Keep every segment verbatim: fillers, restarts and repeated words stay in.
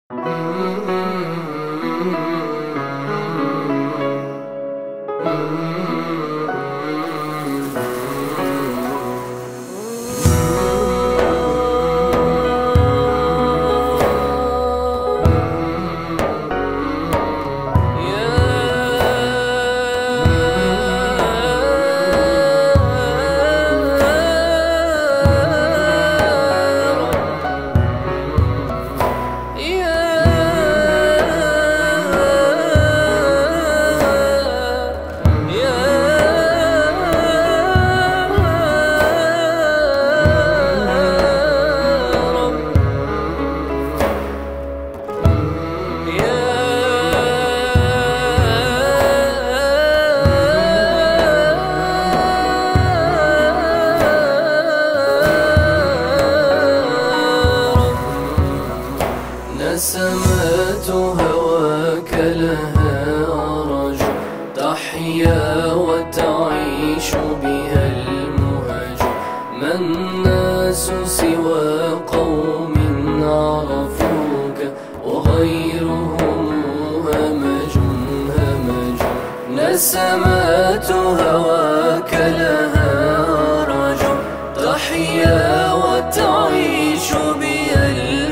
نسمات هواك لها أرج تحيا وتعيش بها المهج. ما الناس سوى قوم عرفوك وغيرهم همج همج. نسمات هواك لها أرج تحيا وتعيش بها المهج.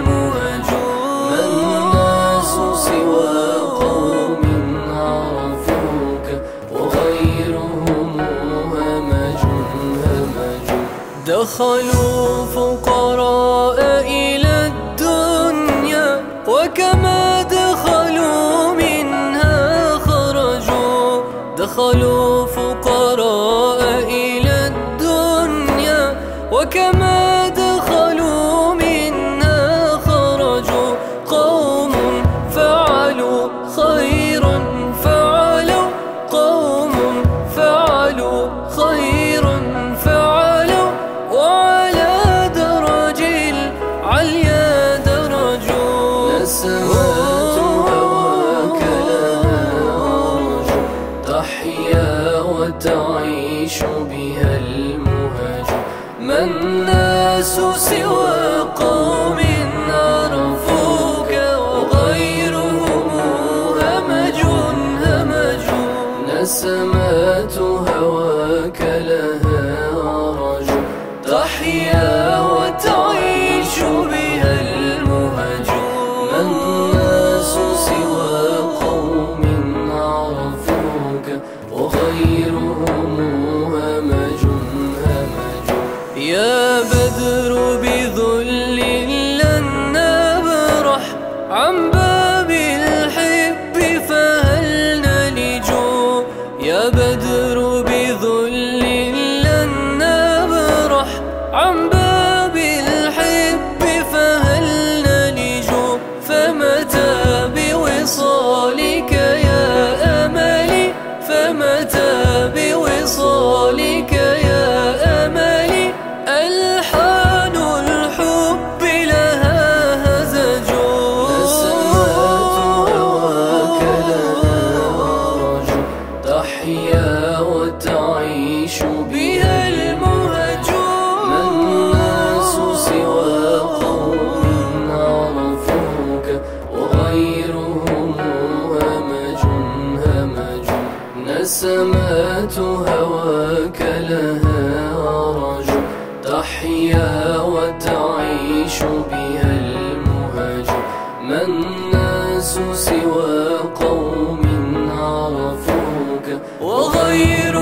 دخلوا فقراء إلى الدنيا وكما دخلوا منها خرجوا. دخلوا فقراء إلى الدنيا وكما دخلوا منها خرجوا. قوم فعلوا خيرا فعلوا قوم فعلوا خيرا فعلوا وعلى درج العليا درجوا. نسمات هواك لها أرج تحيا وتعيش بها المهج. ما الناس سوى قوم عرفوك وغيرهم همج همج. نسمات هواك لها أرج تحيا وتعيش بها المهج. ما الناس سوى قوم عرفوك وغيرهم همج همج. يا بدر بذل لن نبرح عن باب الحب فهل نلج. يا بدر بذل لن نبرح عن باب الحب فهل نلج. فمتى بوصالك يا أملي فمتى بوصالك يا أملي. ألحان الحب لها هزج. نسمات هواك لها أرج تحيا وتعيش بها المهج. ما الناس سوى قوم عرفوك وغيرهم همج همج. نسمات هواك لها أرج تحيا وتعيش بها المهج. ما الناس سوى قوم عرفوك وغيرهم